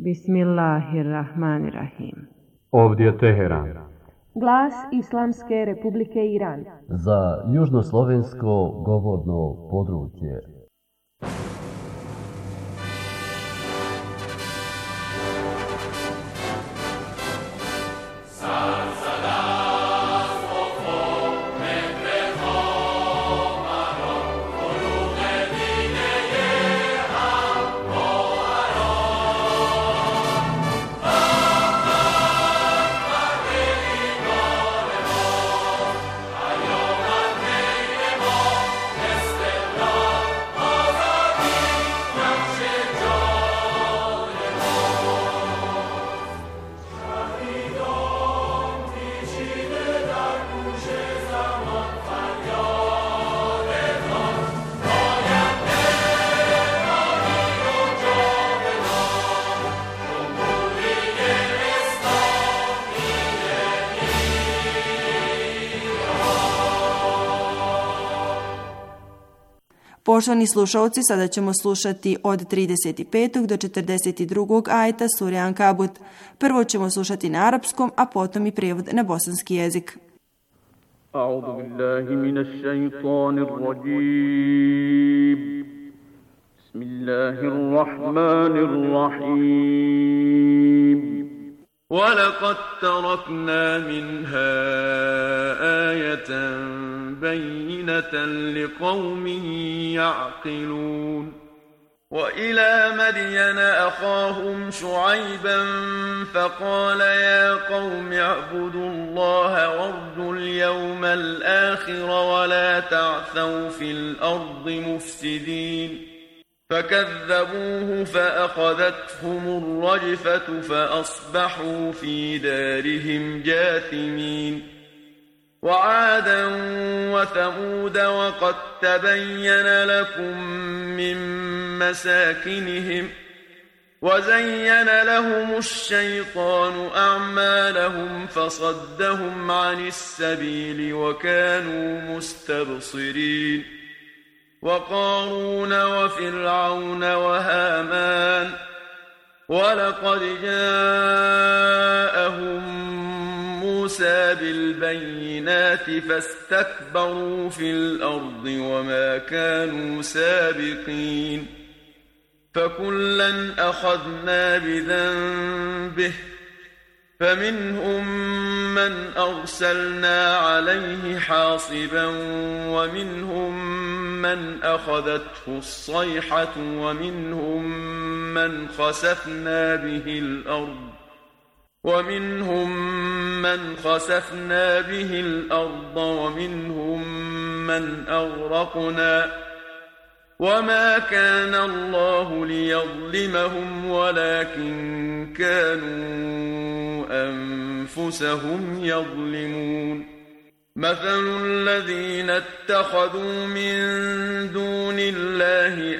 Bismillahirrahmanirrahim. Ovdje je Teheran. Glas Islamske Republike Iran. Za južnoslovensko govorno područje. Poštovani slušalci, sada ćemo slušati od 35. do 42. ajeta sure Ankabut. Prvo ćemo slušati na arapskom, a potom i prijevod na bosanski jezik. A'udhu billahi minash shaitanir rajim. Bismillahirrahmanirrahim. وَلَقَدْ تَرَكْنَا مِنْهَا آيَةً بَيِّنَةً لِقَوْمٍ يَعْقِلُونَ وَإِلَى مَدْيَنَ أَخَاهُمْ شُعَيْبًا فَقَالَ يَا قَوْمِ اعْبُدُوا اللَّهَ وَارْجُوا الْيَوْمَ الْآخِرَ وَلَا تَعْثَوْا فِي الْأَرْضِ مُفْسِدِينَ فكذبوه فأخذتهم الرجفة فأصبحوا في دارهم جاثمين وعادا وثمود وقد تبين لكم من مساكنهم وزين لهم الشيطان أعمالهم فصدهم عن السبيل وكانوا مستبصرين وقارون وفرعون وهامان ولقد جاءهم موسى بالبينات فاستكبروا في الأرض وما كانوا سابقين فكلا أخذنا بذنبه فمنهم من أرسلنا عليه حاصبا ومنهم من أخذته الصيحة ومنهم من خسفنا به الأرض ومنهم من أغرقنا وما كان الله ليظلمهم ولكن كانوا أنفسهم يظلمون مثل الذين اتخذوا من دون الله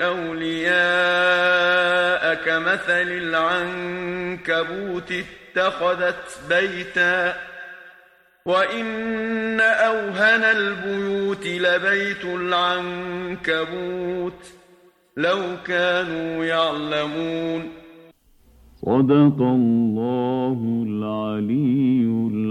أولياء كمثل العنكبوت اتخذت بيتا وإن أوهن البيوت لبيت العنكبوت لو كانوا يعلمون صدق الله العلي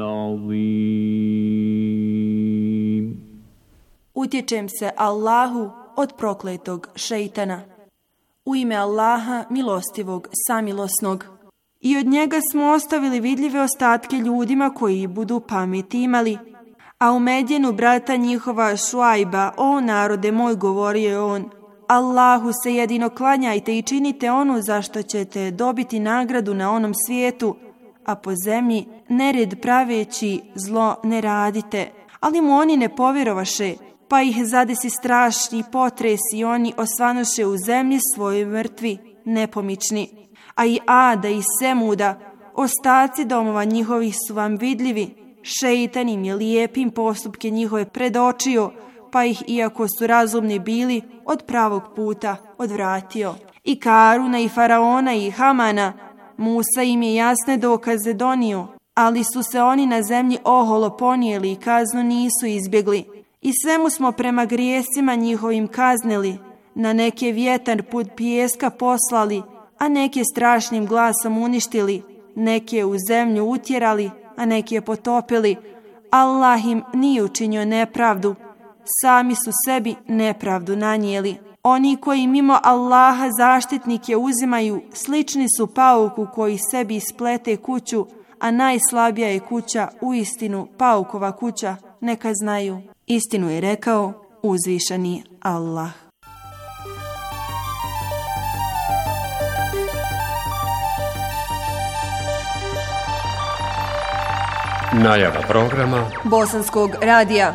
العظيم. Utječem se Allahu od prokletog šejtana. U ime Allaha milostivog, samilosnog. I od njega smo ostavili vidljive ostatke ljudima koji budu pameti imali. A u Medjenu brata njihova Šuajba, o narode moj, govorio je on, Allahu se jedino klanjajte i činite ono za što ćete dobiti nagradu na onom svijetu, a po zemlji nered praveći zlo ne radite. Ali mu oni ne povjerovaše, pa ih zadesi strašni potres i oni osvanuše u zemlji svoje mrtvi, nepomični. A i Ada i Semuda, ostaci domova njihovih su vam vidljivi, šejtan im je lijepim postupke njihove predočio, pa ih, iako su razumni bili, od pravog puta odvratio. I Karuna i Faraona i Hamana, Musa im je jasne dokaze donio, ali su se oni na zemlji oholo ponijeli i kaznu nisu izbjegli. I svemu smo prema grijesima njihovim kaznili, na neke vjetar put pijeska poslali, a neke strašnim glasom uništili, neke u zemlju utjerali, a neke potopili. Allah im nije učinio nepravdu, sami su sebi nepravdu nanijeli. Oni koji mimo Allaha zaštitnike uzimaju, slični su pauku koji sebi isplete kuću, a najslabija je kuća uistinu paukova kuća, neka znaju. Istinu je rekao uzvišeni Allah. Najava programa Bosanskog radija.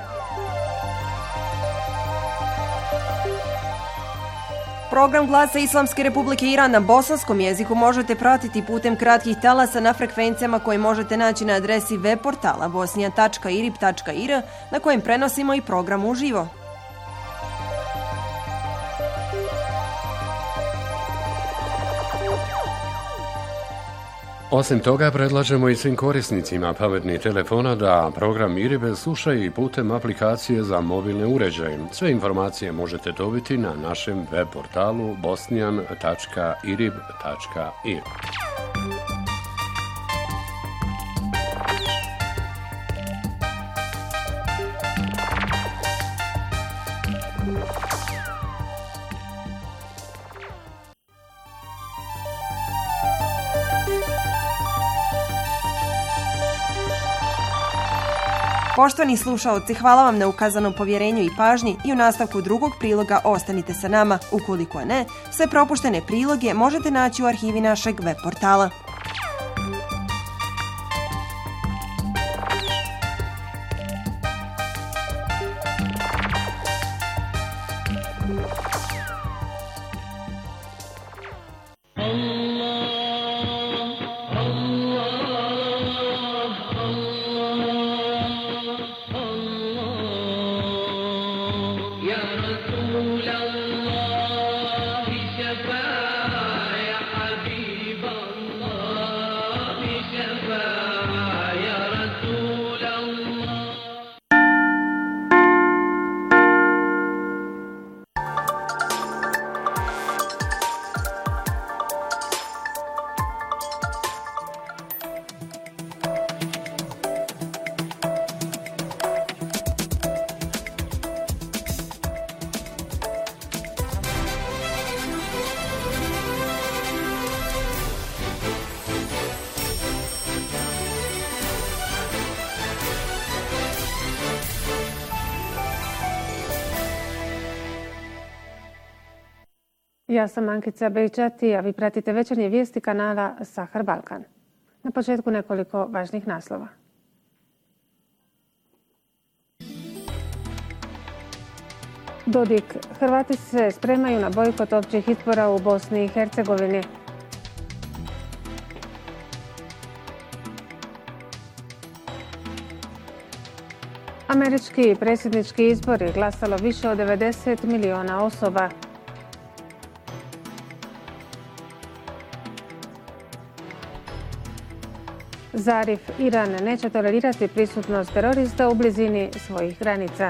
Program Glasa Islamske Republike Iran na bosanskom jeziku možete pratiti putem kratkih talasa na frekvencijama koje možete naći na adresi web portala bosnija.irib.ir na kojem prenosimo i program uživo. Osim toga, predlažemo i svim korisnicima pametnih telefona da program IRIB slušaju i putem aplikacije za mobilne uređaje. Sve informacije možete dobiti na našem web portalu bosnian.irib.ir. Poštovani slušaoci, hvala vam na ukazanom povjerenju i pažnji i u nastavku drugog priloga ostanite sa nama. Ukoliko ne, sve propuštene priloge možete naći u arhivi našeg web portala. Ja sam Ankica Bejčati, a vi pratite večernje vijesti kanala Sahar Balkan. Na početku nekoliko važnih naslova. Dodik, Hrvati se spremaju na bojkot općih izbora u Bosni i Hercegovini. Američki predsjednički izbori glasalo više od 90 milijuna osoba. Zarif, Iran neće tolerirati prisutnost terorista u blizini svojih granica.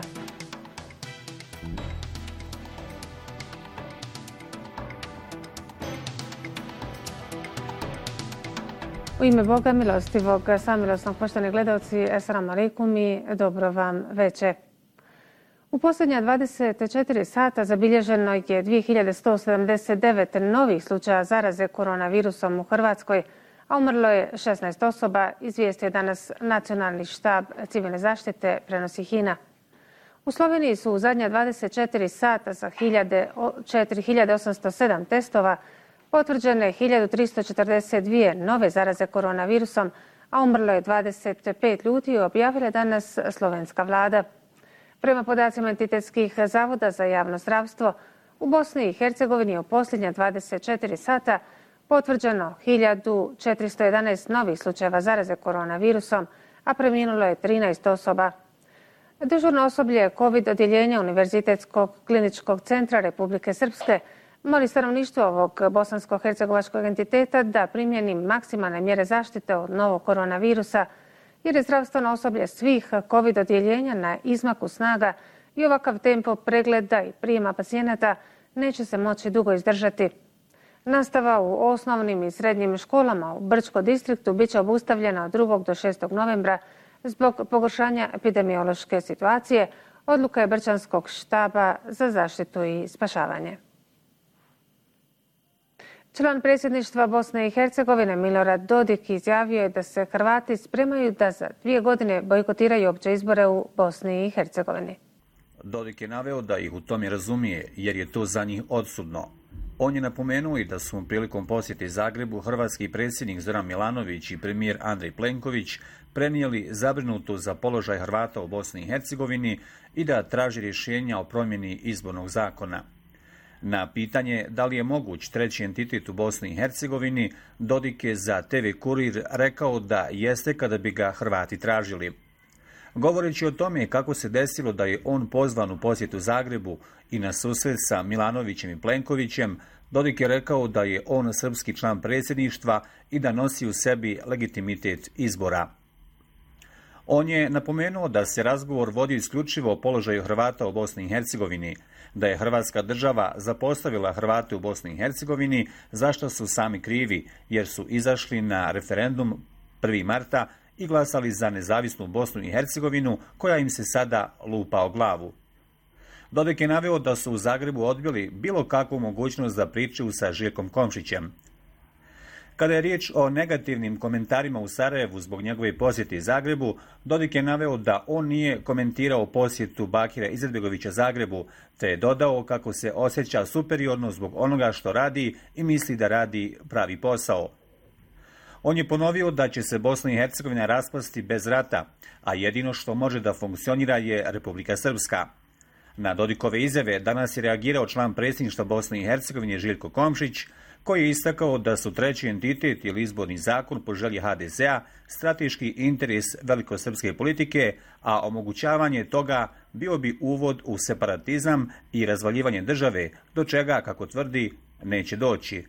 U ime Boga milostivog, samilosnog, poštovani gledalci, assalamu alaikum i dobro vam veče. U posljednja 24 sata zabilježeno je 2179 novih slučaja zaraze koronavirusom u Hrvatskoj, a umrlo je 16 osoba, izvijestio je danas Nacionalni štab civilne zaštite, prenosi HINA. U Sloveniji su u zadnja 24 sata sa 4807 testova potvrđene 1342 nove zaraze koronavirusom, a umrlo je 25 ljudi, objavila je danas slovenska vlada. Prema podacima entitetskih zavoda za javno zdravstvo, u Bosni i Hercegovini u posljednja 24 sata potvrđeno 1411 novih slučajeva zaraze koronavirusom, a preminulo je 13 osoba. Dežurno osoblje COVID odjeljenja Univerzitetskog kliničkog centra Republike Srpske moli stanovništvo ovog bosansko-hercegovačkog entiteta da primjeni maksimalne mjere zaštite od novog koronavirusa, jer je zdravstveno osoblje svih COVID odjeljenja na izmaku snaga i ovakav tempo pregleda i prijema pacijenata neće se moći dugo izdržati. Nastava u osnovnim i srednjim školama u Brčko distriktu bit će obustavljena od 2. do 6. novembra zbog pogoršanja epidemiološke situacije, odluka je Brčanskog štaba za zaštitu i spašavanje. Član predsjedništva Bosne i Hercegovine Milorad Dodik izjavio je da se Hrvati spremaju da za 2 godine bojkotiraju opće izbore u Bosni i Hercegovini. Dodik je naveo da ih u tome razumije jer je to za njih odsudno. On je napomenuo i da su prilikom posjete Zagrebu hrvatski predsjednik Zoran Milanović i premijer Andrej Plenković prenijeli zabrinutost za položaj Hrvata u Bosni i Hercegovini i da traži rješenja o promjeni izbornog zakona. Na pitanje da li je moguć treći entitet u Bosni i Hercegovini, Dodik je za TV Kurir rekao da jeste kada bi ga Hrvati tražili. Govoreći o tome kako se desilo da je on pozvan u posjetu Zagrebu i na susret sa Milanovićem i Plenkovićem, Dodik je rekao da je on srpski član predsjedništva i da nosi u sebi legitimitet izbora. On je napomenuo da se razgovor vodi isključivo o položaju Hrvata u Bosni i Hercegovini, da je Hrvatska država zapostavila Hrvate u Bosni i Hercegovini, za što su sami krivi, jer su izašli na referendum 1. marta i glasali za nezavisnu Bosnu i Hercegovinu, koja im se sada lupa o glavu. Dodik je naveo da su u Zagrebu odbili bilo kakvu mogućnost da pričaju sa Željkom Komšićem. Kada je riječ o negativnim komentarima u Sarajevu zbog njegove posjete Zagrebu, Dodik je naveo da on nije komentirao posjetu Bakira Izetbegovića Zagrebu, te je dodao kako se osjeća superiorno zbog onoga što radi i misli da radi pravi posao. On je ponovio da će se Bosna i Hercegovina raspasti bez rata, a jedino što može da funkcionira je Republika Srpska. Na Dodikove izjave danas je reagirao član predsjedništva Bosne i Hercegovine Željko Komšić, koji je istakao da su treći entitet ili izborni zakon po želji HDZ-a strateški interes velikosrpske politike, a omogućavanje toga bio bi uvod u separatizam i razvaljivanje države, do čega, kako tvrdi, neće doći.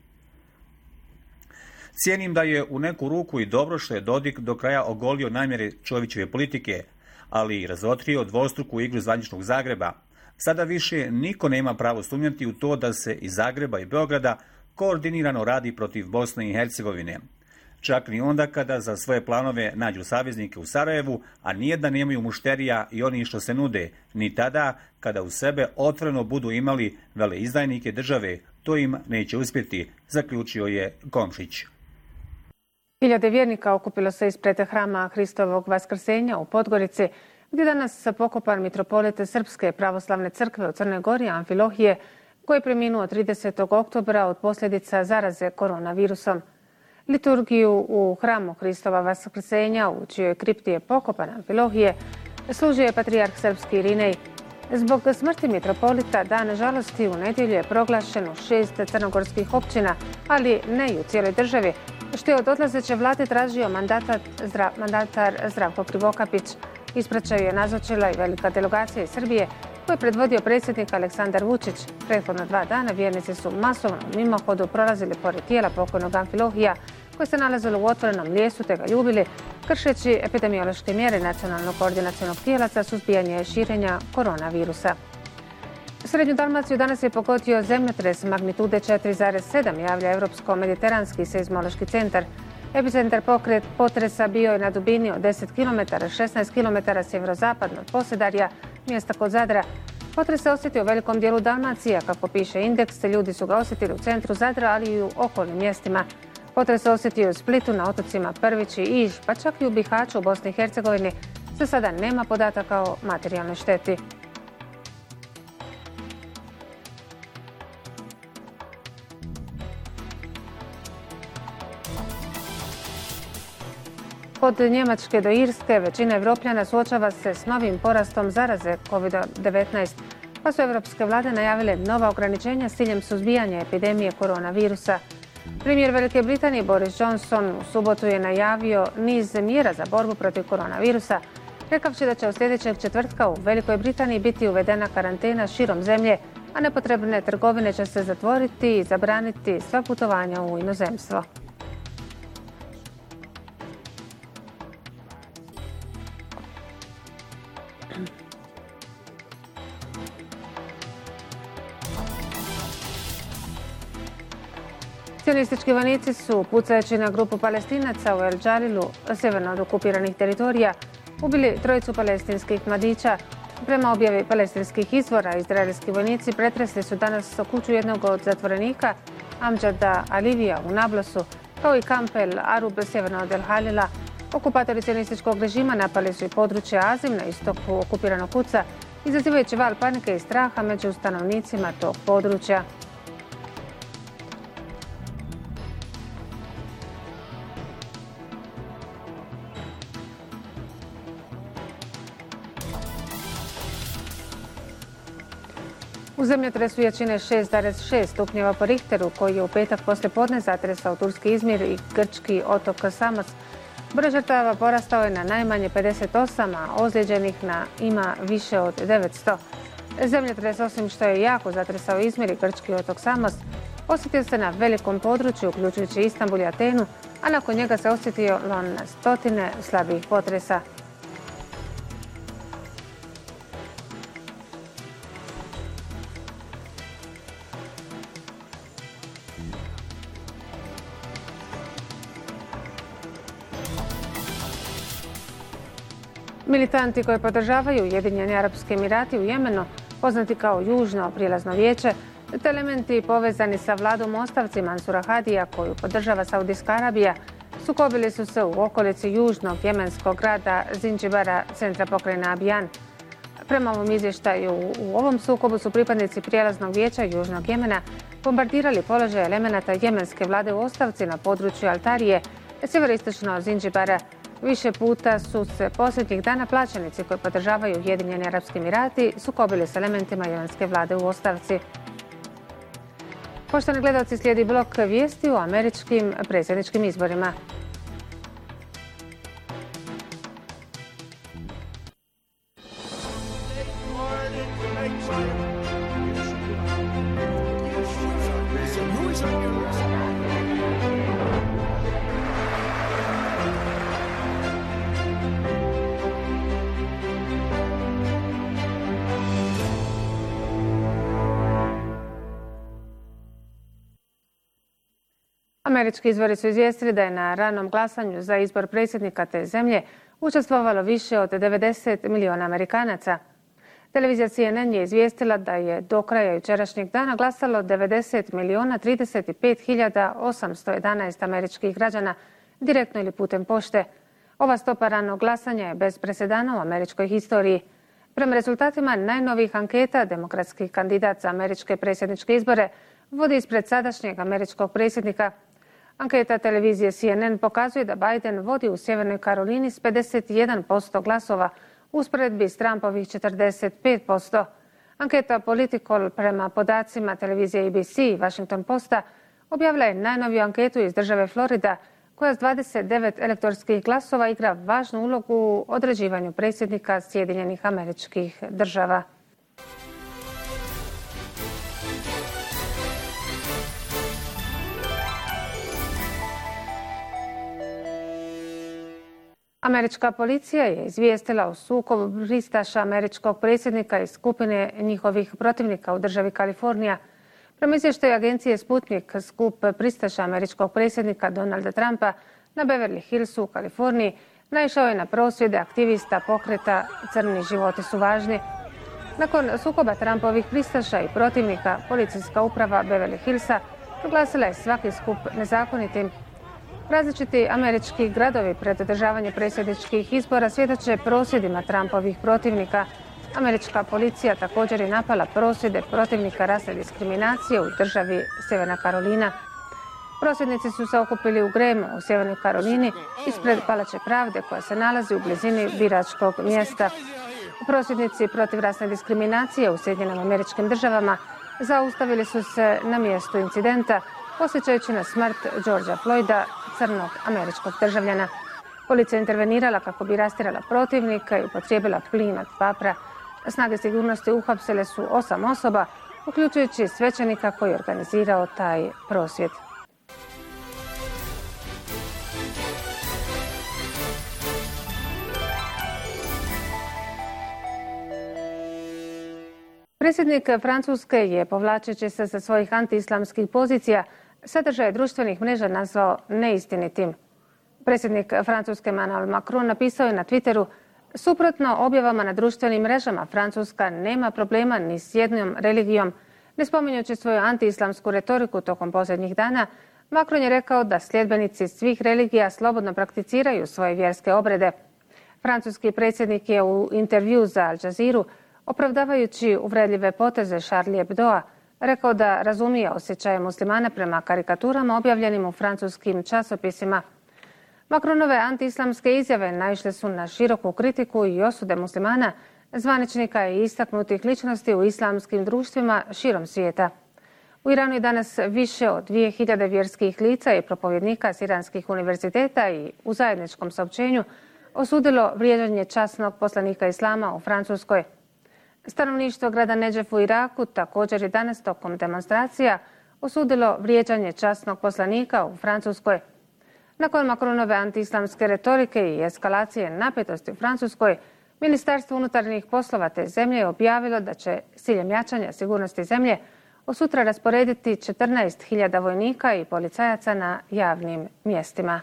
Cijenim da je u neku ruku i dobro što je Dodik do kraja ogolio namjere Čovićeve politike, ali i razotrio dvostruku igru zvaničnog Zagreba. Sada više niko nema pravo sumnjati u to da se iz Zagreba i Beograda koordinirano radi protiv Bosne i Hercegovine. Čak ni onda kada za svoje planove nađu saveznike u Sarajevu, a nije da nemaju mušterija i oni što se nude, ni tada kada u sebe otvoreno budu imali veleizdajnike države, to im neće uspjeti, zaključio je Komšić. Hiljade vjernika okupilo se ispred hrama Hristovog Vaskrsenja u Podgorici, gdje danas pokopan mitropolit Srpske pravoslavne crkve u Crnoj Gori Amfilohije, koji je preminuo 30. oktobra od posljedica zaraze koronavirusom. Liturgiju u hramu Hristova Vaskrsenja, u čijoj kripti je pokopan Amfilohije, služio je patrijarh srpski Irinej. Zbog smrti mitropolita dan žalosti u nedjelju je proglašen u 6 crnogorskih općina, ali ne i u cijeloj državi, što je od odlazeće vlade tražio mandatar Zdravko Krivokapić. Ispraćaju je nazočila i velika delegacija iz Srbije, koju je predvodio predsjednik Aleksandar Vučić. Prethodna 2 dana vjernici su masovno u mimohodu prolazili pored tijela pokojnog Amfilohija, koje se nalazilo u otvorenom lijesu, te ga ljubili, kršeći epidemiološke mjere Nacionalnog koordinacionog tijela za suzbijanje širenja koronavirusa. Srednju Dalmaciju danas je pogodio zemljotres magnitude 4,7, javlja Europsko-mediteranski seizmološki centar. Epicentar potresa bio je na dubini od 10 km, 16 km sjeverozapadno od Posedarja, mjesta kod Zadra. Potres se osjetio u velikom dijelu Dalmacije, kako piše Indeks, ljudi su ga osjetili u centru Zadra, ali i u okolnim mjestima. Potres se osjetio u Splitu, na otocima Prvić i Iž, pa čak i u Bihaću u Bosni i Hercegovini. Za sada nema podataka o materijalnoj šteti. Od Njemačke do Irske većina Evropljana suočava se s novim porastom zaraze COVID-19, pa su evropske vlade najavile nova ograničenja s ciljem suzbijanja epidemije koronavirusa. Premijer Velike Britanije Boris Johnson u subotu je najavio niz mjera za borbu protiv koronavirusa, rekavši da će od sljedećeg četvrtka u Velikoj Britaniji biti uvedena karantena širom zemlje, a nepotrebne trgovine će se zatvoriti i zabraniti sva putovanja u inozemstvo. Sionistički vojnici su, pucajući na grupu Palestinaca u El Džalilu, severno od okupiranih teritorija, ubili 3 palestinskih mladića. Prema objavi palestinskih izvora, izraelski vojnici pretresli su danas kuću jednog od zatvorenika, Amdžada Alivija u Nablosu, kao i kamp El Arub sjeverno od El Halila. Okupatori sionističkog režima napali su i područje Azim na istoku okupiranog Kuca, izazivajući val panike i straha među stanovnicima tog područja. U zemljotresu jačine 6,6 stupnjeva po Richteru, koji je u petak poslijepodne zatresao turski Izmir i grčki otok Samos, broj žrtava porastao je na najmanje 58, a ozlijeđenih ima više od 900. Zemljotres, osim što je jako zatresao Izmir i grčki otok Samos, osjetio se na velikom području, uključujući Istanbul i Atenu, a nakon njega se osjetilo na stotine slabijih potresa. Militanti koji podržavaju Ujedinjeni Arapski Emirati u Jemenu, poznati kao Južno prijelazno vijeće, te elementi povezani sa vladom ostavci Mansura Hadija koju podržava Saudijska Arabija, sukobili su se u okolici južnog jemenskog grada Zinđibara, centra pokrajine Abijan. Prema ovom izvještaju, u ovom sukobu su pripadnici prijelaznog vijeća Južnog Jemena bombardirali položaje elemenata jemenske vlade u ostavci na području Altarije, sjeveroistočno od Zinđibara. Više puta su se posljednjih dana plaćenici koji podržavaju Ujedinjeni Arapski Emirati sukobili s elementima jemenske vlade u ostavci. Poštovani gledalci, slijedi blok vijesti o američkim predsjedničkim izborima. Američki izvori su izvijestili da je na ranom glasanju za izbor predsjednika te zemlje učestvovalo više od 90 milijuna Amerikanaca. Televizija CNN je izvijestila da je do kraja jučerašnjeg dana glasalo 90 milijuna 35.811 američkih građana direktno ili putem pošte. Ova stopa ranog glasanja je bez presedana u američkoj historiji. Prema rezultatima najnovijih anketa, demokratski kandidat za američke predsjedničke izbore vodi ispred sadašnjeg američkog predsjednika. Anketa televizije CNN pokazuje da Biden vodi u Sjevernoj Karolini s 51% glasova u usporedbi s Trumpovih 45%. Anketa Political prema podacima televizije ABC i Washington Posta objavila je najnoviju anketu iz države Florida koja s 29 elektorskih glasova igra važnu ulogu u određivanju predsjednika Sjedinjenih Američkih Država. Američka policija je izvijestila o sukobu pristaša američkog predsjednika i skupine njihovih protivnika u državi Kalifornija. Prema izvještaju agencije Sputnik, skup pristaša američkog predsjednika Donalda Trumpa na Beverly Hillsu u Kaliforniji naišao je na prosvjede aktivista pokreta Crni životi su važni. Nakon sukoba Trumpovih pristaša i protivnika, policijska uprava Beverly Hillsa proglasila je svaki skup nezakonitim. Različiti američki gradovi pred održavanje predsjedničkih izbora svjedoče prosvjedima Trumpovih protivnika. Američka policija također je napala prosvjede protivnika rasne diskriminacije u državi Sjeverna Karolina. Prosvjednici su se okupili u Graham u Sjevernoj Karolini ispred Palače pravde koja se nalazi u blizini biračkog mjesta. Prosvjednici protiv rasne diskriminacije u Sjedinjenim Američkim Državama zaustavili su se na mjestu incidenta, podsjećajući na smrt Georgea Floyda, crnog američkog državljana. Policija je intervenirala kako bi rastjerala protivnika i upotrijebila plin od vapra. Snage sigurnosti uhapsile su 8 osoba, uključujući svećenika koji je organizirao taj prosvjed. Predsjednik Francuske je, povlačeći se sa svojih antiislamskih pozicija, sadržaj društvenih mreža nazvao neistinitim. Predsjednik Francuske Emmanuel Macron napisao je na Twitteru: suprotno objavama na društvenim mrežama, Francuska nema problema ni s jednom religijom. Ne spominjući svoju anti-islamsku retoriku tokom posljednjih dana, Macron je rekao da sljedbenici svih religija slobodno prakticiraju svoje vjerske obrede. Francuski predsjednik je u intervju za Al Jazeera, opravdavajući uvredljive poteze Charlie Hebdoa, rekao da razumije osjećaje muslimana prema karikaturama objavljenim u francuskim časopisima. Macronove anti-islamske izjave naišle su na široku kritiku i osude muslimana, zvaničnika i istaknutih ličnosti u islamskim društvima širom svijeta. U Iranu je danas više od 2000 vjerskih lica i propovjednika s iranskih univerziteta i u zajedničkom saopćenju osudilo vrijeđanje časnog poslanika islama u Francuskoj. Stanovništvo grada Nedžef u Iraku također je danas tokom demonstracija osudilo vrijeđanje časnog poslanika u Francuskoj. Nakon Macronove anti-islamske retorike i eskalacije napetosti u Francuskoj, Ministarstvo unutarnjih poslova te zemlje je objavilo da će s ciljem jačanja sigurnosti zemlje od sutra rasporediti 14.000 vojnika i policajaca na javnim mjestima.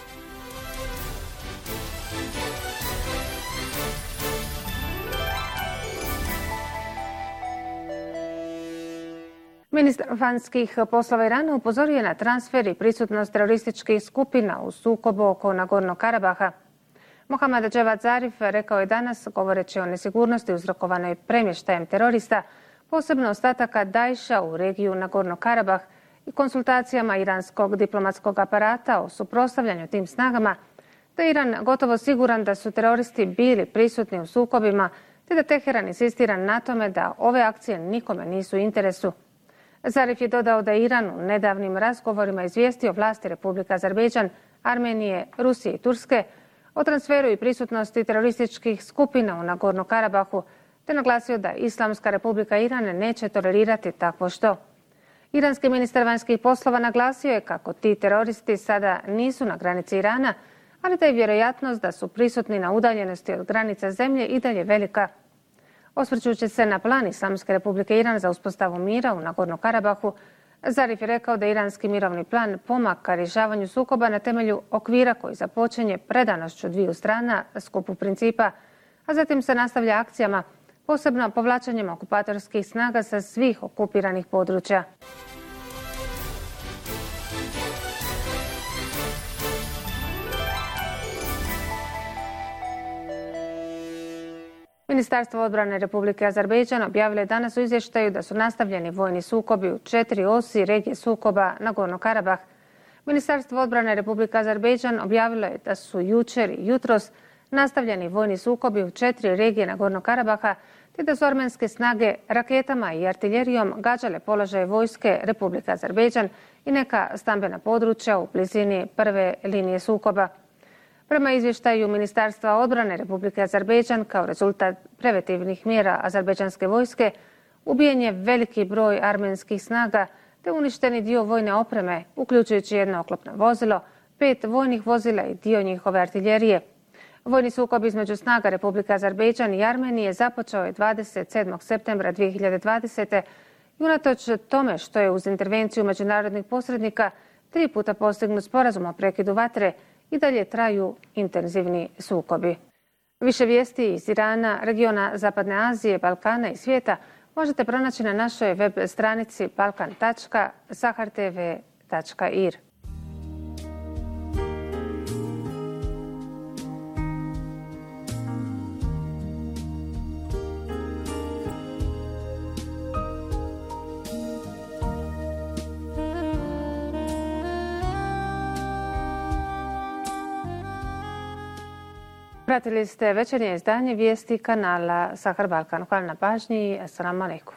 Ministar vanjskih poslova Irana upozorio je na transfer i prisutnost terorističkih skupina u sukobu oko Nagornog Karabaha. Mohammad Javad Zarif rekao je danas, govoreći o nesigurnosti uzrokovanoj premještajem terorista, posebno ostataka Daesha u regiju Nagornog Karabah i konsultacijama iranskog diplomatskog aparata o suprotstavljanju tim snagama, da je Iran gotovo siguran da su teroristi bili prisutni u sukobima, te da Teheran insistira na tome da ove akcije nikome nisu u interesu. Zarif je dodao da je Iran u nedavnim razgovorima izvijestio vlasti Republike Azerbejdžan, Armenije, Rusije i Turske o transferu i prisutnosti terorističkih skupina u Nagornom Karabahu, te naglasio da Islamska Republika Iran neće tolerirati takvo što. Iranski ministar vanjskih poslova naglasio je kako ti teroristi sada nisu na granici Irana, ali da je vjerojatnost da su prisutni na udaljenosti od granica zemlje i dalje velika. Osvrćući se na plan Islamske Republike Iran za uspostavu mira u Nagornom Karabahu, Zarif je rekao da iranski mirovni plan pomak ka rješavanju sukoba na temelju okvira koji započinje predanošću dviju strana skupu principa, a zatim se nastavlja akcijama, posebno povlačenjem okupatorskih snaga sa svih okupiranih područja. Ministarstvo odbrane Republike Azerbejdžan objavilo je danas u izvještaju da su nastavljeni vojni sukobi u 4 osi regije sukoba Nagorno Karabah. Ministarstvo odbrane Republike Azerbejdžan objavilo je da su jučer i jutros nastavljeni vojni sukobi u 4 regije Nagorno Karabaha, te da su armenske snage raketama i artiljerijom gađale položaje vojske Republike Azerbejdžan i neka stambena područja u blizini prve linije sukoba. Prema izvještaju Ministarstva odbrane Republike Azerbejdžan, kao rezultat preventivnih mjera azerbejdžanske vojske, ubijen je veliki broj armenskih snaga te uništeni dio vojne opreme, uključujući jedno oklopno vozilo, 5 vojnih vozila i dio njihove artiljerije. Vojni sukob između snaga Republike Azerbejdžan i Armenije započeo je 27. septembra 2020. i unatoč tome što je uz intervenciju međunarodnih posrednika 3 puta postignut sporazum o prekidu vatre, i dalje traju intenzivni sukobi. Više vijesti iz Irana, regiona Zapadne Azije, Balkana i svijeta možete pronaći na našoj web stranici balkan.sahartv.ir. Pratili ste večernje izdanje vijesti kanala Sahar Balkan. Hvala na pažnji i assalamu alaikum.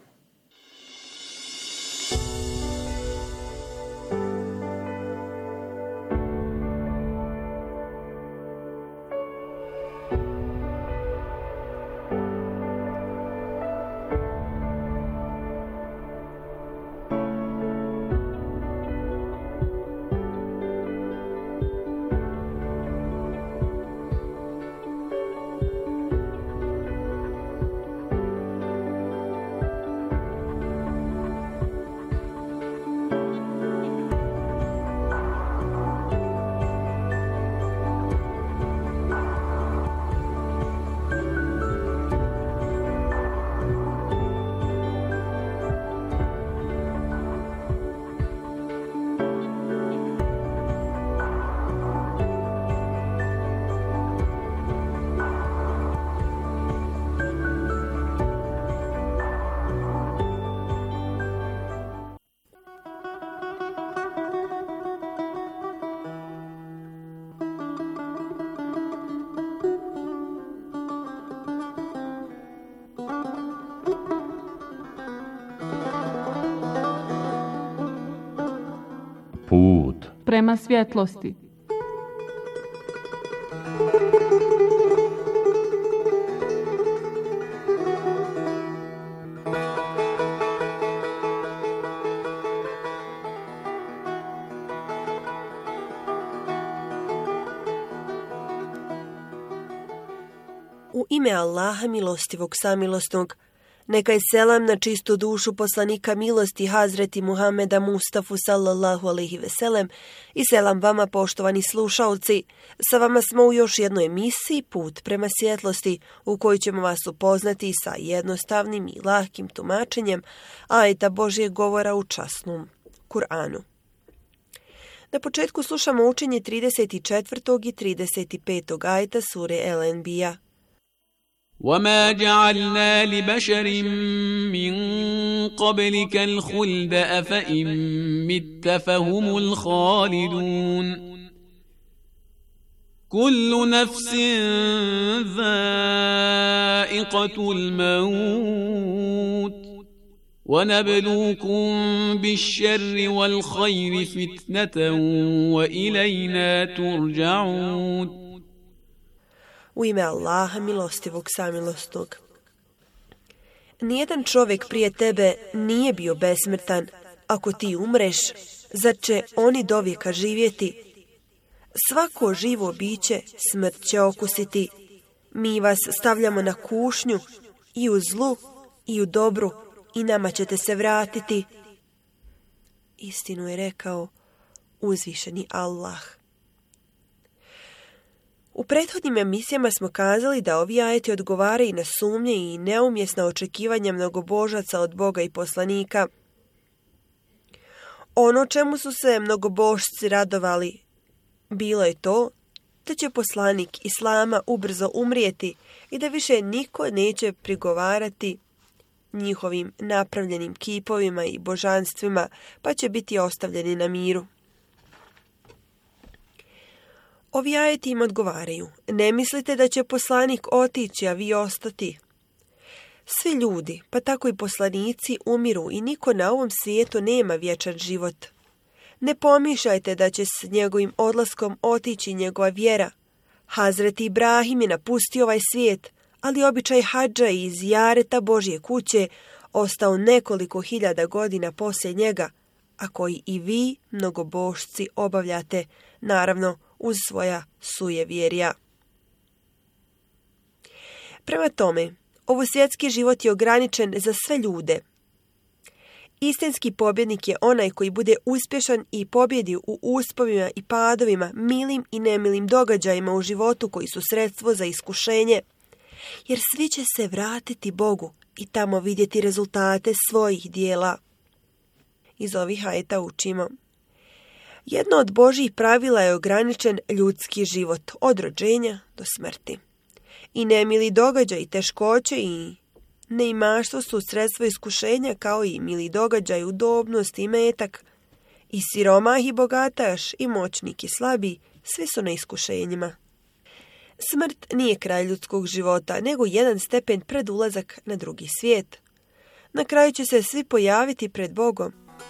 put prema svjetlosti. U ime Allaha milostivog samilosnog, neka je selam na čistu dušu poslanika milosti Hazreti Muhameda Mustafa sallallahu alejhi ve sellem i selam vama poštovani slušaoci. Sa vama smo u još jednoj emisiji Put prema svjetlosti u kojoj ćemo vas upoznati sa jednostavnim i lahkim tumačenjem ajeta Božjeg govora u časnom Kur'anu. Na početku slušamo učenje 34. i 35. ajeta sure El-Enbija. وما جعلنا لبشر من قبلك الخلد أفإن مت فهم الخالدون كل نفس ذائقة الموت ونبلوكم بالشر والخير فتنة وإلينا ترجعون. U ime Allaha milostivog samilosnog. Nijedan čovjek prije tebe nije bio besmrtan. Ako ti umreš, zar će oni dovijeka živjeti? Svako živo biće smrt će okusiti. Mi vas stavljamo na kušnju i u zlu i u dobru i nama ćete se vratiti. Istinu je rekao uzvišeni Allah. U prethodnim emisijama smo kazali da ovi ajeti odgovaraju na sumnje i neumjesna očekivanja mnogobožaca od Boga i poslanika. Ono čemu su se mnogobožci radovali bilo je to da će poslanik Islama ubrzo umrijeti i da više niko neće prigovarati njihovim napravljenim kipovima i božanstvima, pa će biti ostavljeni na miru. Ovi ajeti im odgovaraju. Ne mislite da će poslanik otići, a vi ostati? Svi ljudi, pa tako i poslanici, umiru i niko na ovom svijetu nema vječan život. Ne pomišljajte da će s njegovim odlaskom otići njegova vjera. Hazreti Ibrahim je napustio ovaj svijet, ali običaj hadža i zijareta Božje kuće ostao nekoliko hiljada godina poslije njega, a koji i vi, mnogobožci, obavljate, naravno, uz svoja sujevjerja. Prema tome, ovo svjetski život je ograničen za sve ljude. Istinski pobjednik je onaj koji bude uspješan i pobjedi u uspovima i padovima, milim i nemilim događajima u životu koji su sredstvo za iskušenje, jer svi će se vratiti Bogu i tamo vidjeti rezultate svojih dijela. Iz ovih ajeta učimo. Jedno od Božjih pravila je ograničen ljudski život od rođenja do smrti. I nemili događaj i teškoće i neimaštvo su sredstvo iskušenja kao i mili događaj, udobnost i metak. I siromah i bogataš i moćnik i slabi, svi su na iskušenjima. Smrt nije kraj ljudskog života, nego jedan stepen pred ulazak na drugi svijet. Na kraju će se svi pojaviti pred Bogom.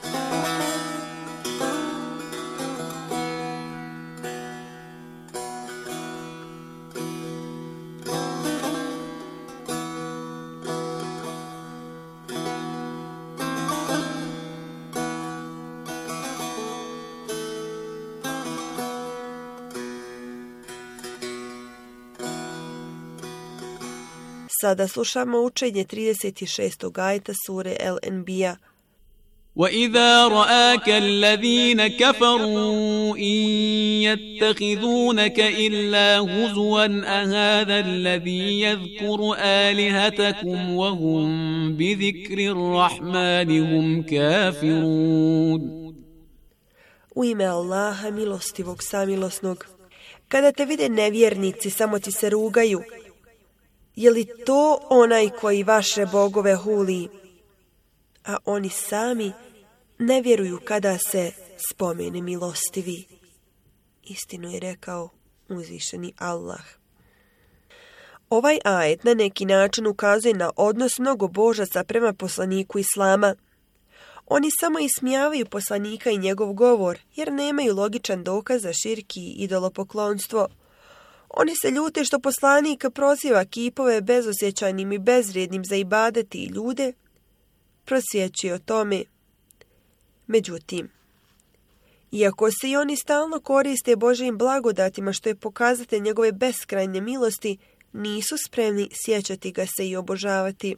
Sada slušamo učenje 36. ajeta sure El-Enbija. وَإِذَا رَآكَ الَّذِينَ كَفَرُوا إِن يَتَّخِذُونَكَ إِلَّا هُزُوًا أَهَذَا الَّذِي يَذْكُرُ آلِهَتَكُمْ وَهُمْ بِذِكْرِ الرَّحْمَنِ هُمْ كَافِرُونَ. U ime Allaha milostivog samilosnog. Kada te vide nevjernici, samo ti se rugaju. Je li to onaj koji vaše bogove huli? A oni sami ne vjeruju kada se spomene milostivi. Istinu je rekao uzvišeni Allah. Ovaj ajet na neki način ukazuje na odnos mnogobožaca prema poslaniku Islama. Oni samo ismijavaju poslanika i njegov govor, jer nemaju logičan dokaz za širk i idolopoklonstvo. Oni se ljute što poslanik proziva kipove bezosjećajnim i bezvrijednim za ibadeti i ljude, prosvjećuje o tome. Međutim, iako se i oni stalno koriste Božjim blagodatima što je pokazatelj njegove beskrajne milosti, nisu spremni sjećati ga se i obožavati.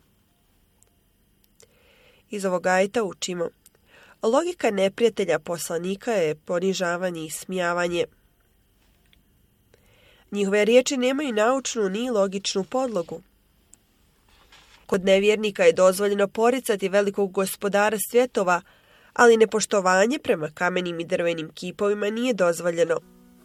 Iz ovog ajeta učimo. Logika neprijatelja poslanika je ponižavanje i smijavanje. Njihove riječi nemaju naučnu ni logičnu podlogu. Kod nevjernika je dozvoljeno poricati velikog gospodara svjetova, ali nepoštovanje prema kamenim i drvenim kipovima nije dozvoljeno.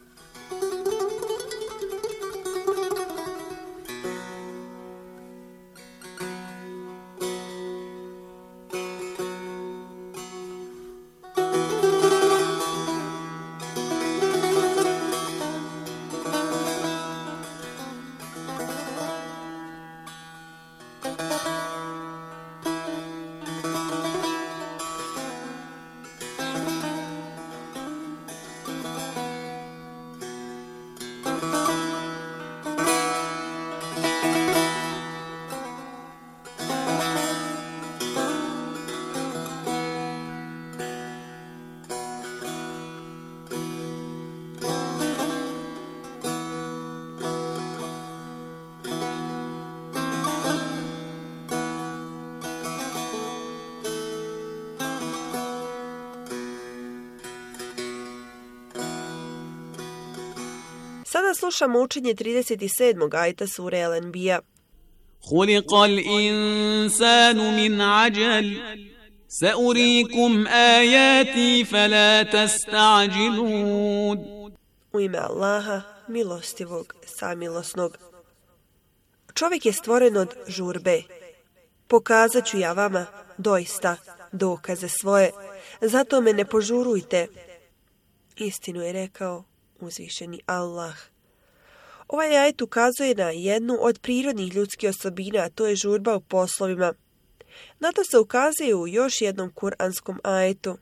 Sada slušamo učenje 37. ajeta sure Al-Anbiya. خلق الإنسان من عجل سأريكم آياتي فلا تستعجلون. U ime Allaha, milostivog, samilosnog. Čovjek je stvoren od žurbe. Pokazat ću ja vama doista dokaze svoje, zato me ne požurujte. Istinu je rekao uzvišeni Allah. Ovaj ajet ukazuje na jednu od prirodnih ljudskih osobina, a to je žurba u poslovima. Na to se ukazuje u još jednom kuranskom ajetu.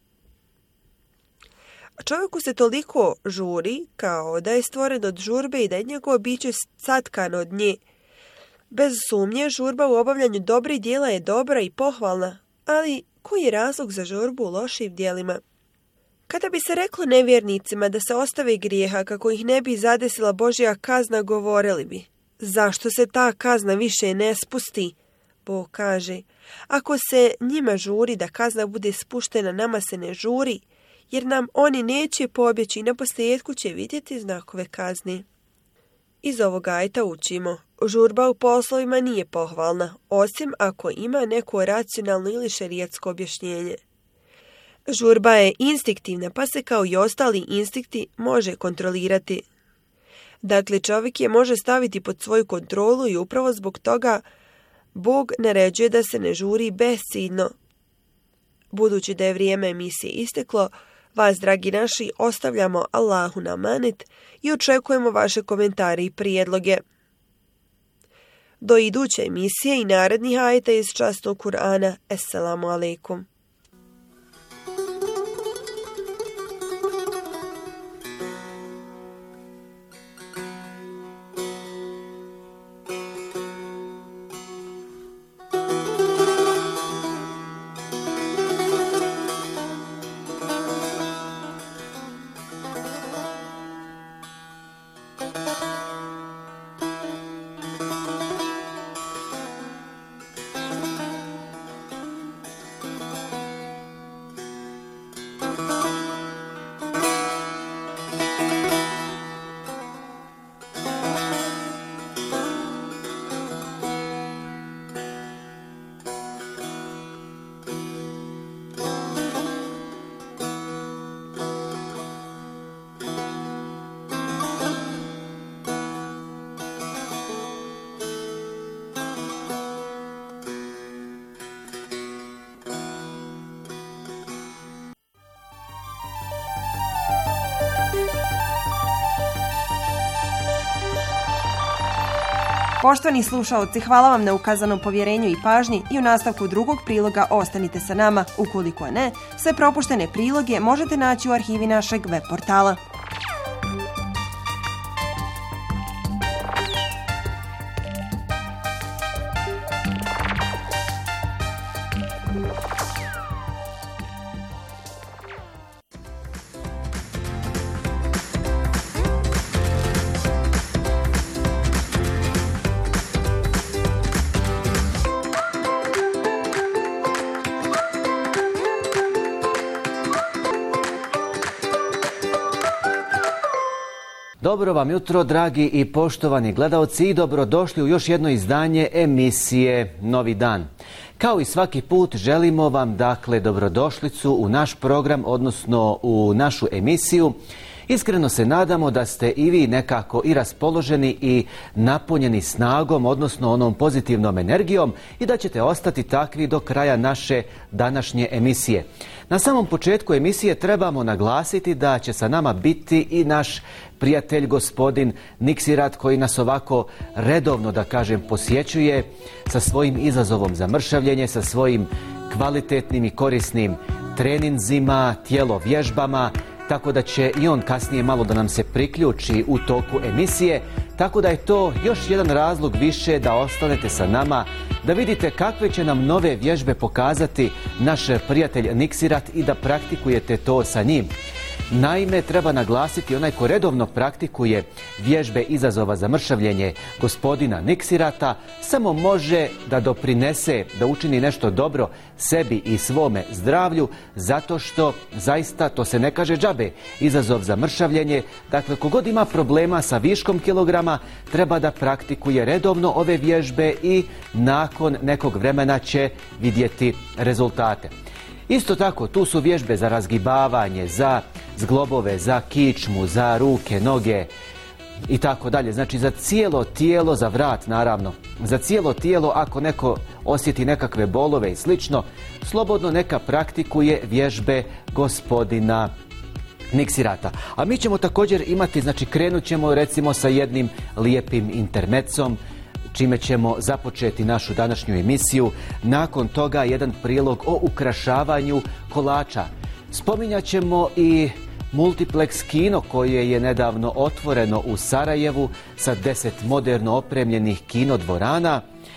Čovjeku se toliko žuri kao da je stvoren od žurbe i da je njegovo biće satkano od nje. Bez sumnje, žurba u obavljanju dobrih djela je dobra i pohvalna, ali koji je razlog za žurbu u lošim djelima? Kada bi se reklo nevjernicima da se ostave grijeha kako ih ne bi zadesila Božja kazna, govorili bi: zašto se ta kazna više ne spusti? Bog kaže: ako se njima žuri da kazna bude spuštena, nama se ne žuri, jer nam oni neće pobjeći i naposljetku će vidjeti znakove kazne. Iz ovog ajeta učimo: žurba u poslovima nije pohvalna, osim ako ima neko racionalno ili šerijatsko objašnjenje. Žurba je instinktivna, pa se kao i ostali instinkti može kontrolirati. Dakle, čovjek je može staviti pod svoju kontrolu i upravo zbog toga Bog naređuje da se ne žuri besciljno. Budući da je vrijeme emisije isteklo, vas, dragi naši, ostavljamo Allahu na amanet i očekujemo vaše komentare i prijedloge. Do iduće emisije i narednih ajeta iz časnog Kur'ana. Assalamu alaikum. Poštovani slušaoci, hvala vam na ukazanom povjerenju i pažnji i u nastavku drugog priloga ostanite sa nama. Ukoliko ne, sve propuštene priloge možete naći u arhivi našeg web portala. Dobro vam jutro, dragi i poštovani gledalci, i dobrodošli u još jedno izdanje emisije Novi dan. Kao i svaki put želimo vam dakle dobrodošlicu u naš program, odnosno u našu emisiju. Iskreno se nadamo da ste i vi nekako i raspoloženi i napunjeni snagom, odnosno onom pozitivnom energijom, i da ćete ostati takvi do kraja naše današnje emisije. Na samom početku emisije trebamo naglasiti da će sa nama biti i naš prijatelj gospodin Niksirat, koji nas ovako redovno, da kažem, posjećuje sa svojim izazovom za mršavljenje, sa svojim kvalitetnim i korisnim treninzima, tjelovježbama, tako da će i on kasnije malo da nam se priključi u toku emisije, tako da je to još jedan razlog više da ostanete sa nama, da vidite kakve će nam nove vježbe pokazati naš prijatelj Niksirat i da praktikujete to sa njim. Naime, treba naglasiti, onaj ko redovno praktikuje vježbe izazova za mršavljenje gospodina Niksirata samo može da doprinese, da učini nešto dobro sebi i svome zdravlju, zato što zaista, to se ne kaže džabe, izazov za mršavljenje, dakle kogod ima problema sa viškom kilograma treba da praktikuje redovno ove vježbe i nakon nekog vremena će vidjeti rezultate. Isto tako, tu su vježbe za razgibavanje, za zglobove, za kičmu, za ruke, noge i tako dalje. Znači za cijelo tijelo, za vrat naravno, za cijelo tijelo. Ako neko osjeti nekakve bolove i slično, slobodno neka praktikuje vježbe gospodina Niksirata. A mi ćemo također imati, znači krenut ćemo recimo sa jednim lijepim intermecom, čime ćemo započeti našu današnju emisiju. Nakon toga jedan prilog o ukrašavanju kolača. Spominjat ćemo i Multiplex kino koje je nedavno otvoreno u Sarajevu sa 10 moderno opremljenih kino dvorana.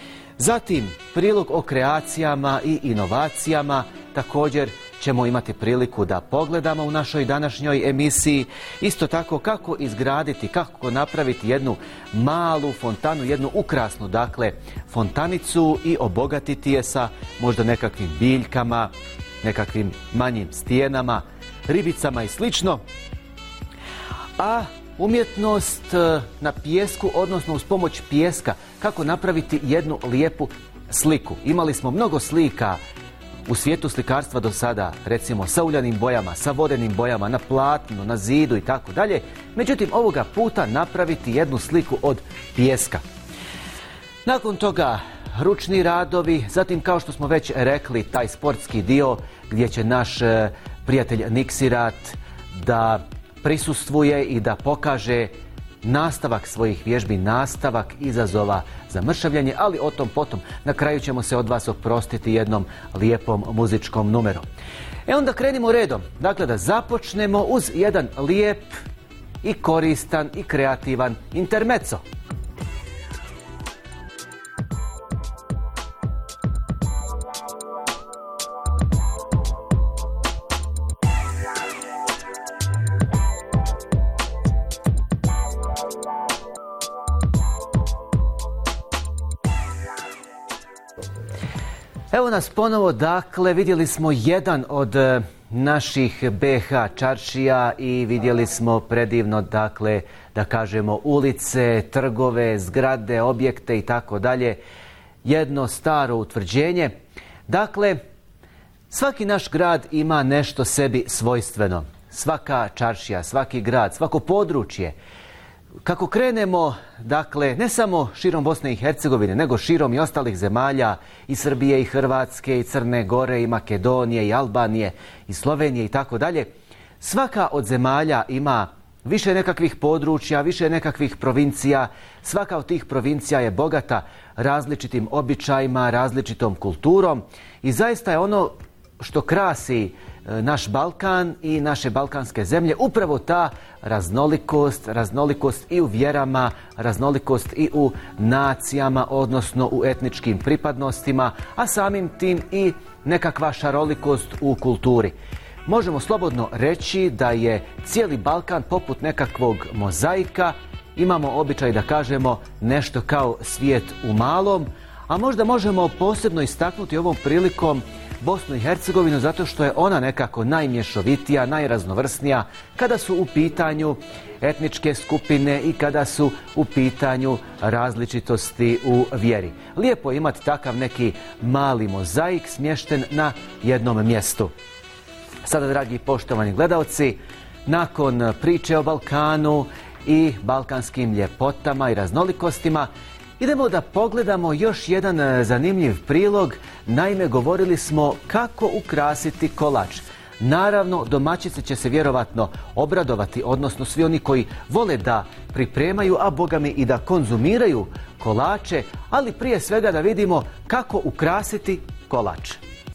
Zatim prilog o kreacijama i inovacijama. Također ćemo imati priliku da pogledamo u našoj današnjoj emisiji. Isto tako kako izgraditi, kako napraviti jednu malu fontanu, jednu ukrasnu dakle fontanicu i obogatiti je sa možda nekakvim biljkama, nekakvim manjim stijenama, ribicama i slično. A umjetnost na pijesku, odnosno uz pomoć pijeska, kako napraviti jednu lijepu sliku. Imali smo mnogo slika u svijetu slikarstva do sada, recimo sa uljanim bojama, sa vodenim bojama, na platnu, na zidu i tako dalje. Međutim, ovoga puta napraviti jednu sliku od pijeska. Nakon toga ručni radovi, zatim kao što smo već rekli, taj sportski dio gdje će naš prijatelj Niksirat da prisustvuje i da pokaže nastavak svojih vježbi, nastavak izazova za mršavljenje, ali o tom potom. Na kraju ćemo se od vas oprostiti jednom lijepom muzičkom numerom. Onda krenimo redom. Dakle, da započnemo uz jedan lijep i koristan i kreativan intermezzo. Evo nas ponovo, dakle, vidjeli smo jedan od naših BH čaršija i vidjeli smo predivno, dakle, da kažemo ulice, trgove, zgrade, objekte i tako dalje. Jedno staro utvrđenje. Dakle, svaki naš grad ima nešto sebi svojstveno. Svaka čaršija, svaki grad, svako područje. Kako krenemo, dakle, ne samo širom Bosne i Hercegovine, nego širom i ostalih zemalja, i Srbije, i Hrvatske, i Crne Gore, i Makedonije, i Albanije, i Slovenije i tako dalje, svaka od zemalja ima više nekakvih područja, više nekakvih provincija. Svaka od tih provincija je bogata različitim običajima, različitom kulturom i zaista je ono što krasi naš Balkan i naše balkanske zemlje upravo ta raznolikost i u vjerama, raznolikost i u nacijama, odnosno u etničkim pripadnostima, a samim tim i nekakva šarolikost u kulturi. Možemo slobodno reći da je cijeli Balkan poput nekakvog mozaika. Imamo običaj da kažemo nešto kao svijet u malom, a možda možemo posebno istaknuti ovom prilikom Bosnu i Hercegovinu zato što je ona nekako najmješovitija, najraznovrsnija kada su u pitanju etničke skupine i kada su u pitanju različitosti u vjeri. Lijepo je imati takav neki mali mozaik smješten na jednom mjestu. Sada, dragi poštovani gledaoci, nakon priče o Balkanu i balkanskim ljepotama i raznolikostima, idemo da pogledamo još jedan zanimljiv prilog. Naime, govorili smo kako ukrasiti kolač. Naravno, domaćice će se vjerovatno obradovati, odnosno svi oni koji vole da pripremaju, a bogami i da konzumiraju kolače, ali prije svega da vidimo kako ukrasiti kolač.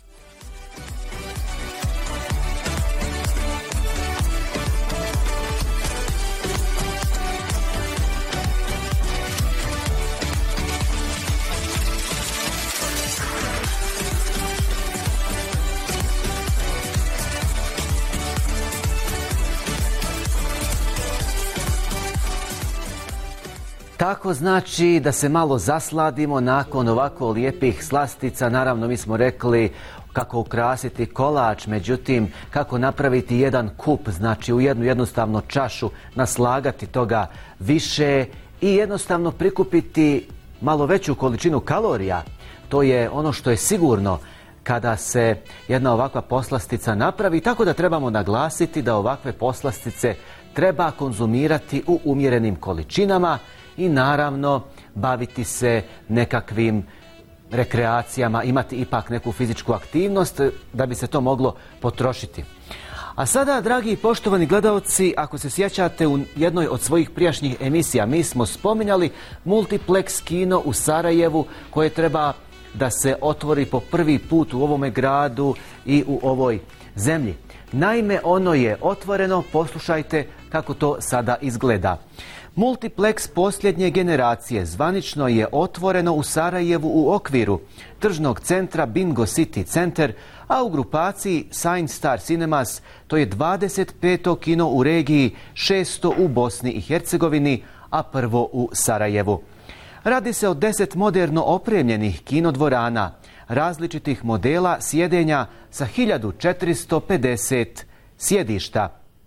Tako znači da se malo zasladimo nakon ovako lijepih slastica. Naravno, mi smo rekli kako ukrasiti kolač, međutim kako napraviti jedan kup, znači u jednu jednostavno čašu naslagati toga više i jednostavno prikupiti malo veću količinu kalorija. To je ono što je sigurno kada se jedna ovakva poslastica napravi, tako da trebamo naglasiti da ovakve poslastice treba konzumirati u umjerenim količinama i naravno baviti se nekakvim rekreacijama, imati ipak neku fizičku aktivnost da bi se to moglo potrošiti. A sada, dragi i poštovani gledaoci, ako se sjećate u jednoj od svojih prijašnjih emisija, mi smo spominjali Multiplex kino u Sarajevu koje treba da se otvori po prvi put u ovome gradu i u ovoj zemlji. Naime, ono je otvoreno, poslušajte kako to sada izgleda. Multiplex posljednje generacije zvanično je otvoreno u Sarajevu u okviru tržnog centra Bingo City Center, a u grupaciji Science Star Cinemas to je 25. kino u regiji, 6. u Bosni i Hercegovini, a prvo u Sarajevu. Radi se o 10 moderno opremljenih kinodvorana, različitih modela sjedenja sa 1450 sjedišta.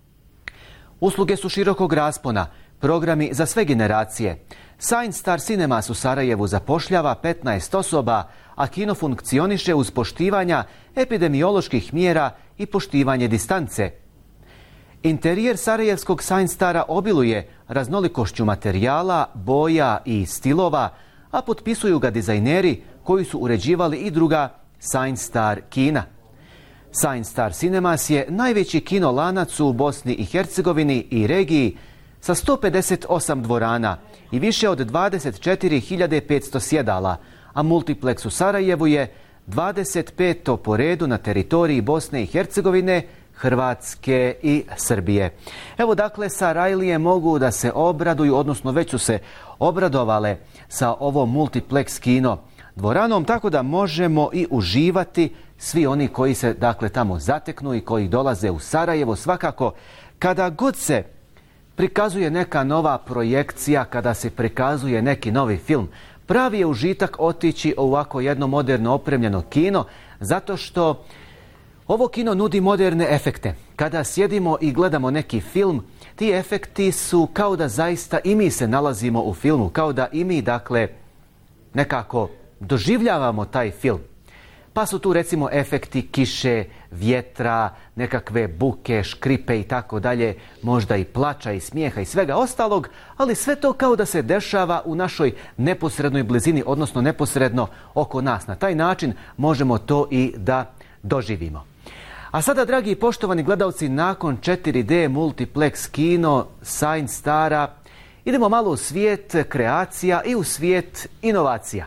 Usluge su širokog raspona, programi za sve generacije. Science Star Cinemas u Sarajevu zapošljava 15 osoba, a kino funkcioniše uz poštivanja epidemioloških mjera i poštivanje distance. Interijer sarajevskog Science Stara obiluje raznolikošću materijala, boja i stilova, a potpisuju ga dizajneri koji su uređivali i druga Science Star kina. Science Star Cinemas je najveći kino lanac u Bosni i Hercegovini i regiji sa 158 dvorana i više od 24.500 sjedala, a Multiplex u Sarajevu je 25. po redu na teritoriji Bosne i Hercegovine, Hrvatske i Srbije. Evo dakle, Sarajlije mogu da se obraduju, odnosno već su se obradovale sa ovom Multiplex kino dvoranom, tako da možemo i uživati svi oni koji se dakle tamo zateknu i koji dolaze u Sarajevo. Svakako, kada god se prikazuje neka nova projekcija, kada se prikazuje neki novi film, pravi je užitak otići u ovako jedno moderno opremljeno kino, zato što ovo kino nudi moderne efekte. Kada sjedimo i gledamo neki film, ti efekti su kao da zaista i mi se nalazimo u filmu, kao da i mi, dakle, nekako doživljavamo taj film. Pa su tu recimo efekti kiše, vjetra, nekakve buke, škripe i tako dalje, možda i plača i smijeha i svega ostalog, ali sve to kao da se dešava u našoj neposrednoj blizini, odnosno neposredno oko nas. Na taj način možemo to i da doživimo. A sada, dragi i poštovani gledalci, nakon 4D multiplex kino Science Stara, idemo malo u svijet kreacija i u svijet inovacija.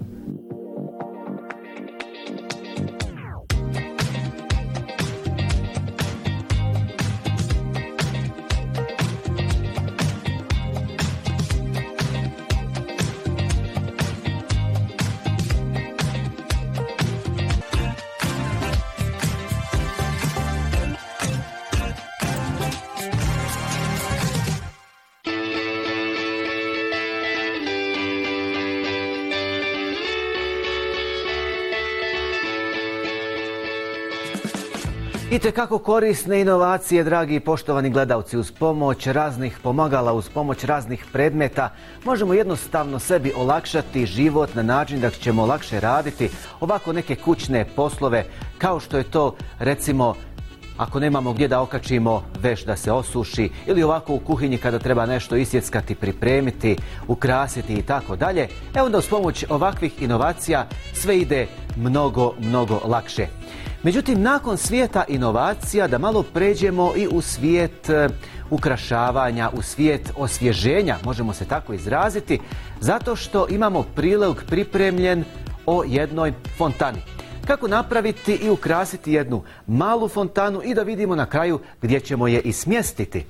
Itekako korisne inovacije, dragi i poštovani gledalci, uz pomoć raznih pomagala, uz pomoć raznih predmeta, možemo jednostavno sebi olakšati život na način da ćemo lakše raditi ovako neke kućne poslove, kao što je to, recimo, ako nemamo gdje da okačimo veš da se osuši, ili ovako u kuhinji kada treba nešto isjeckati, pripremiti, ukrasiti i tako dalje. Onda uz pomoć ovakvih inovacija sve ide mnogo lakše. Međutim, nakon svijeta inovacija, da malo pređemo i u svijet ukrašavanja, u svijet osvježenja, možemo se tako izraziti, zato što imamo prilog pripremljen o jednoj fontani. Kako napraviti i ukrasiti jednu malu fontanu i da vidimo na kraju gdje ćemo je i smjestiti.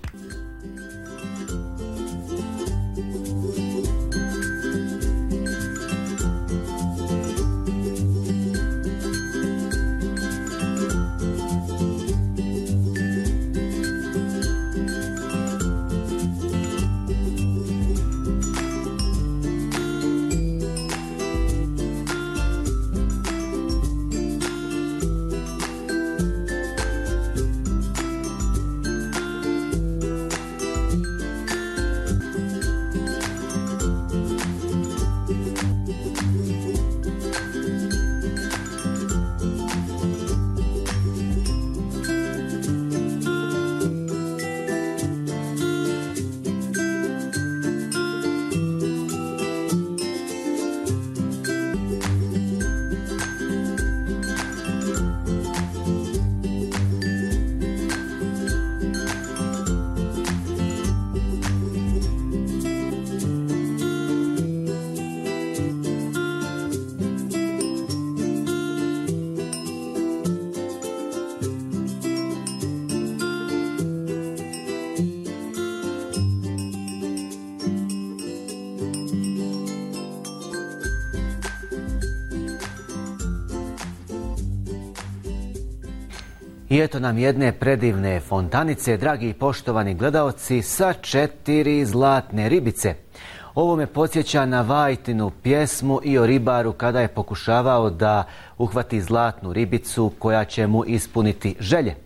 I eto nam jedne predivne fontanice, dragi i poštovani gledaoci, sa 4 zlatne ribice. Ovo me podsjeća na Vajtinu pjesmu i o ribaru kada je pokušavao da uhvati zlatnu ribicu koja će mu ispuniti želje.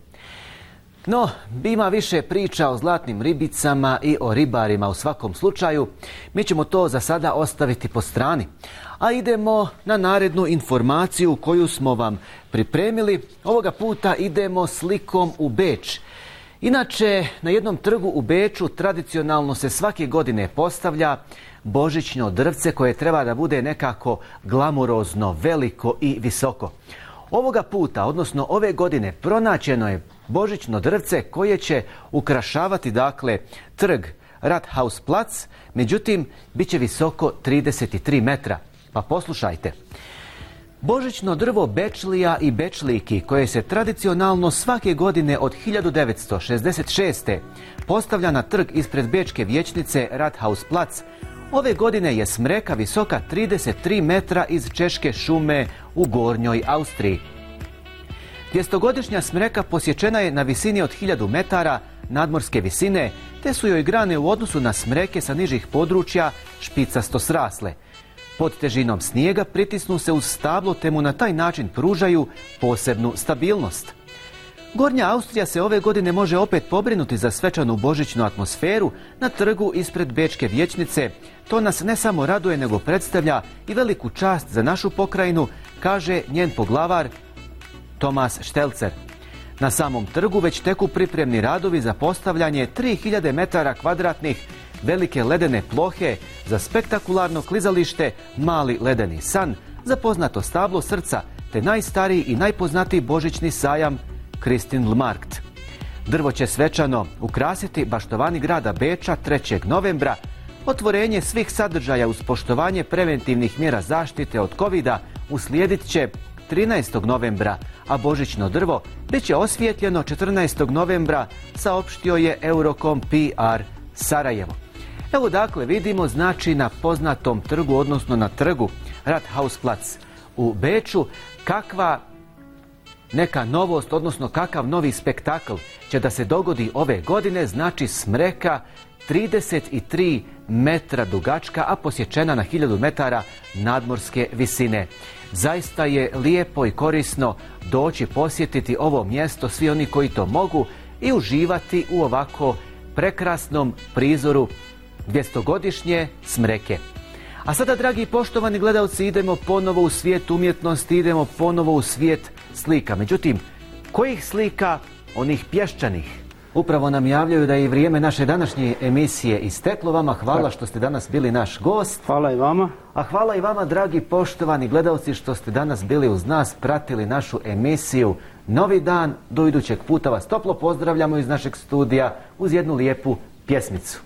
No, ima više priča o zlatnim ribicama i o ribarima u svakom slučaju. Mi ćemo to za sada ostaviti po strani. A idemo na narednu informaciju koju smo vam pripremili. Ovoga puta idemo slikom u Beč. Inače, na jednom trgu u Beču tradicionalno se svake godine postavlja božićno drvce koje treba da bude nekako glamurozno, veliko i visoko. Ovoga puta, odnosno ove godine, pronađeno je božićno drvce koje će ukrašavati, dakle, trg Rathausplatz, međutim, bit će visoko 33 metra. Pa poslušajte. Božićno drvo Bečlija i Bečlijki, koje se tradicionalno svake godine od 1966. postavlja na trg ispred Bečke vijećnice Rathausplatz, ove godine je smreka visoka 33 metra iz Češke šume u Gornjoj Austriji. 200-godišnja smreka posječena je na visini od 1000 metara nadmorske visine, te su joj grane u odnosu na smreke sa nižih područja špicasto srasle. Pod težinom snijega pritisnu se uz stablo te mu na taj način pružaju posebnu stabilnost. Gornja Austrija se ove godine može opet pobrinuti za svečanu božićnu atmosferu na trgu ispred Bečke vijećnice. To nas ne samo raduje, nego predstavlja i veliku čast za našu pokrajinu, kaže njen poglavar Tomas Štelcer. Na samom trgu već teku pripremni radovi za postavljanje 3000 metara kvadratnih velike ledene plohe za spektakularno klizalište Mali ledeni san, za poznato stablo srca, te najstariji i najpoznatiji božićni sajam Christkindlmarkt. Drvo će svečano ukrasiti baštovani grada Beča 3. novembra. Otvorenje svih sadržaja uz poštovanje preventivnih mjera zaštite od covida uslijedit će 13. novembra, a božićno drvo bit će osvijetljeno 14. novembra, saopštio je Eurocom PR Sarajevo. Evo dakle vidimo, znači na poznatom trgu, odnosno na trgu Rathausplatz u Beču, kakva neka novost, odnosno kakav novi spektakl će da se dogodi ove godine, znači smreka 33 metra dugačka, a posječena na 1000 metara nadmorske visine. Zaista je lijepo i korisno doći posjetiti ovo mjesto, svi oni koji to mogu, i uživati u ovako prekrasnom prizoru 200-godišnje smreke. A sada, dragi i poštovani gledalci, idemo ponovo u svijet umjetnosti, idemo ponovo u svijet slika. Međutim, kojih slika? Onih pješčanih. Upravo nam javljaju da je i vrijeme naše današnje emisije isteklo. Vama hvala što ste danas bili naš gost. Hvala i vama. A hvala i vama, dragi poštovani gledalci, što ste danas bili uz nas, pratili našu emisiju Novi dan. Do idućeg puta vas toplo pozdravljamo iz našeg studija uz jednu lijepu pjesmicu.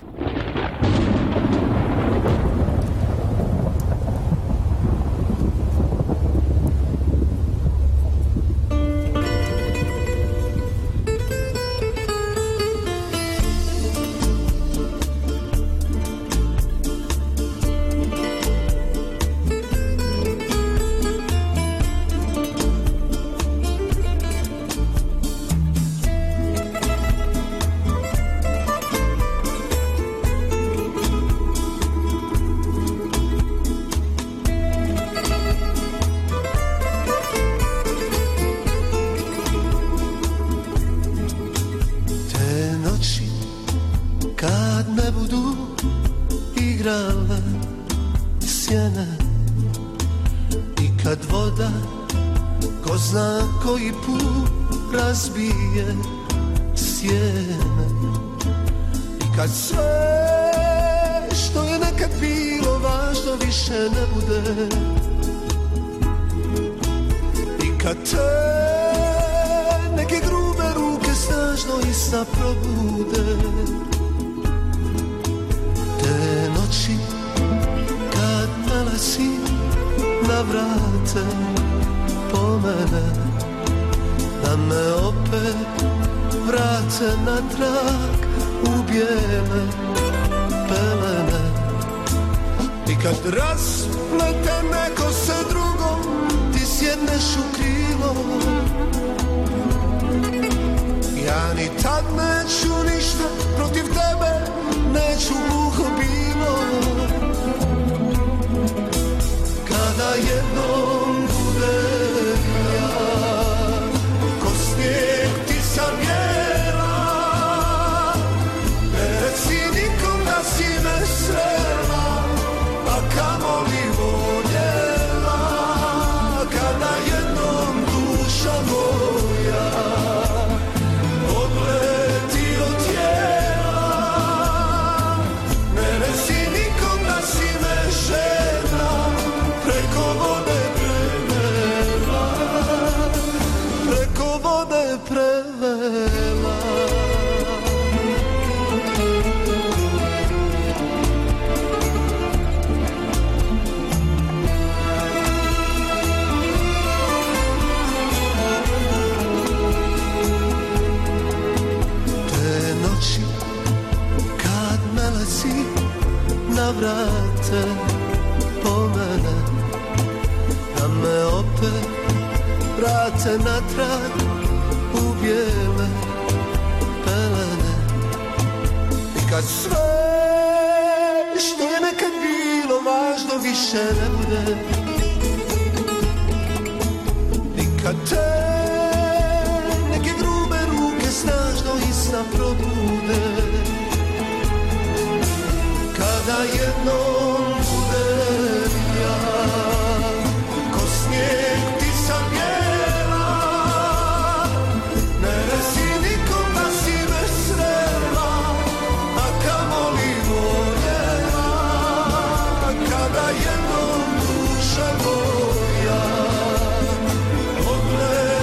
Jednom duša moja odleti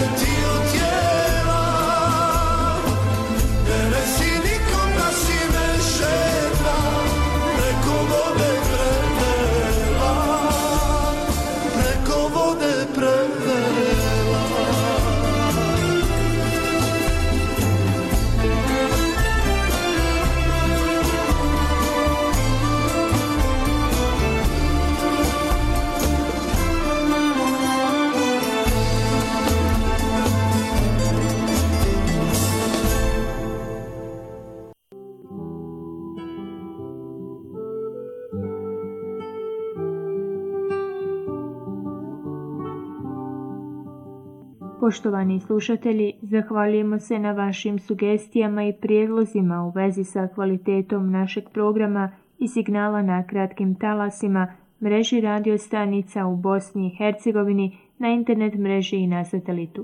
Poštovani slušatelji, zahvaljujemo se na vašim sugestijama i prijedlozima u vezi sa kvalitetom našeg programa i signala na kratkim talasima, mreži radio stanica u Bosni i Hercegovini, na internet mreži i na satelitu.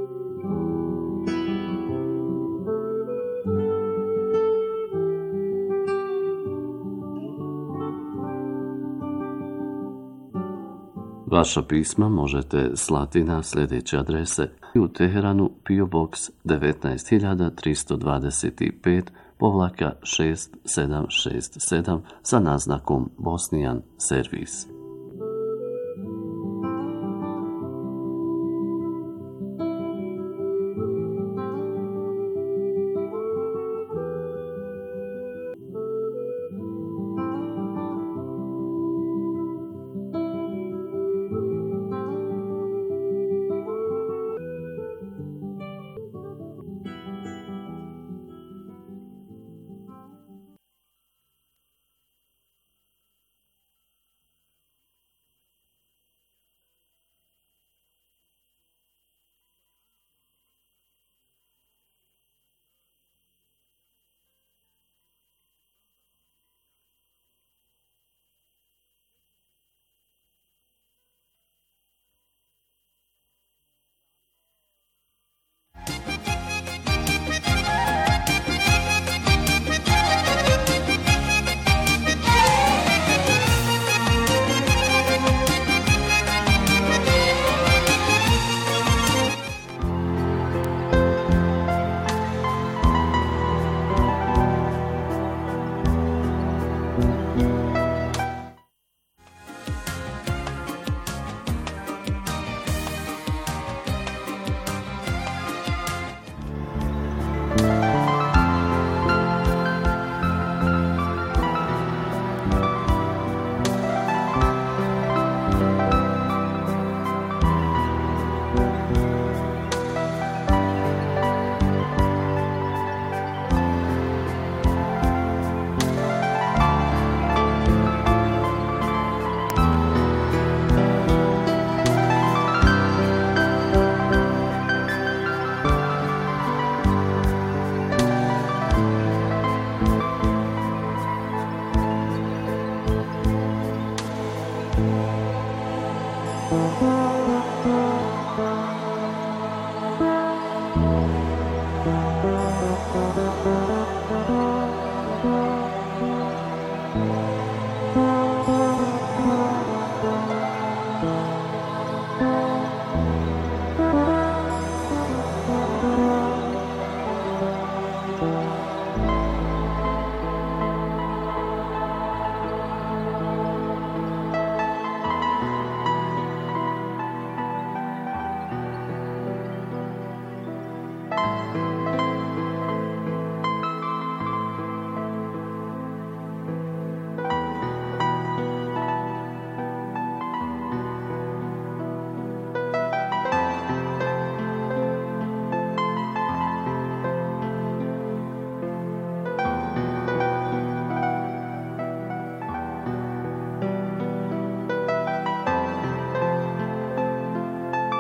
Vaša pisma možete slati na sljedeće adrese: u Teheranu PO Box 19325-6767 sa naznakom Bosnian Servis.